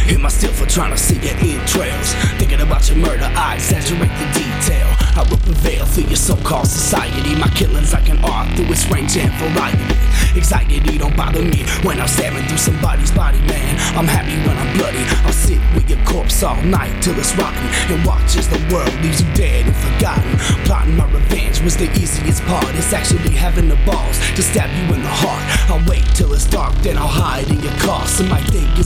Hit my still for trying to see your entrails. Thinking about your murder, I exaggerate the detail. I will prevail through your so-called society. My killing's like an art through its range and variety. Anxiety don't bother me when I'm stabbing through somebody's body, man. I'm happy when I'm bloody. I'll sit with your corpse all night till it's rotten, and watch as the world leaves you dead and forgotten. Plotting my revenge was the easiest part. It's actually having the balls to stab you in the heart. I'll wait till it's dark, then I'll hide in your car. Somebody think it's